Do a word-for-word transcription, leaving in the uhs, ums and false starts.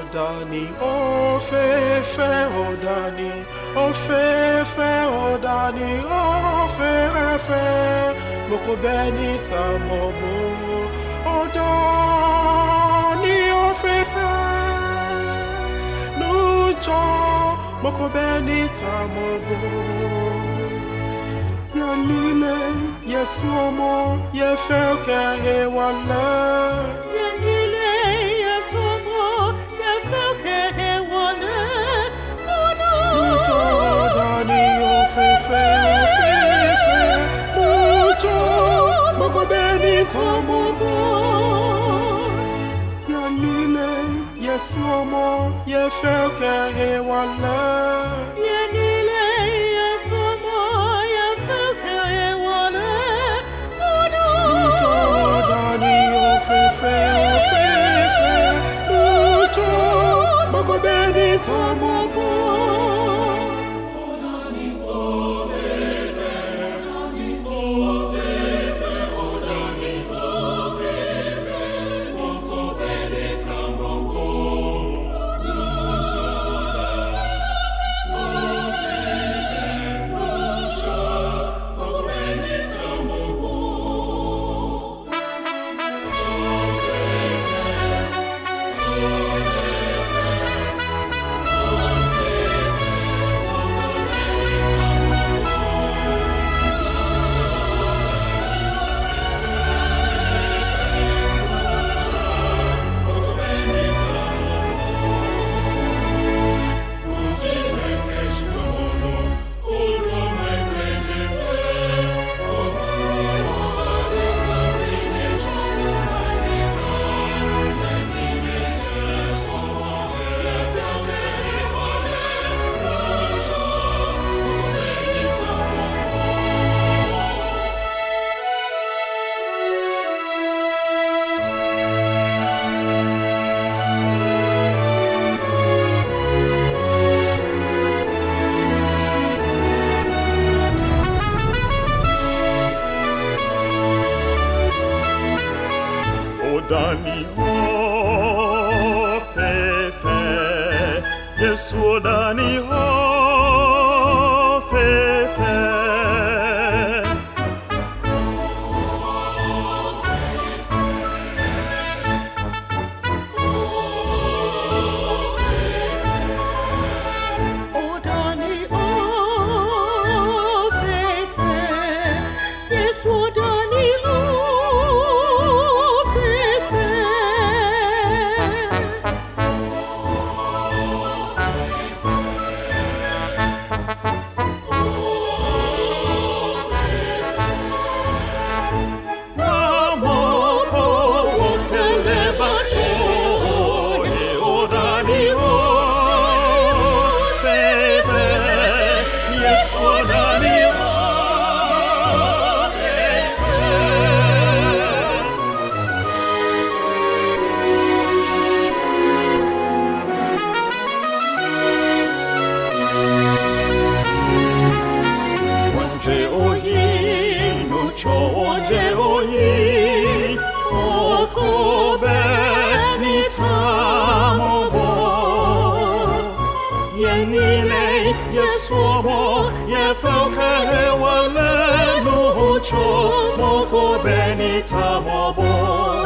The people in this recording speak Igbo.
Odani, ofefe, Odani, ofefe, Odani, ofefe, moko benita mobo, Odani, ofefe, nucho, moko benita mobo, Yanile, Yesuomo, Yefelke, Ewala. Tamobo Yanile Yesuomo Yefelke Ewala Yanile Yesuomo Yefelke Ewala Mucho Dani Ofefe Ofefe Mucho Moko Beni Tamobo Odani ofefe, Yesu Odani ofefe. Odani ofefe, Yesu Odani Oje oyi, oko beni tamobo. Yenile Yesuomo, Yefelke Ewala nucho, oko beni tamobo.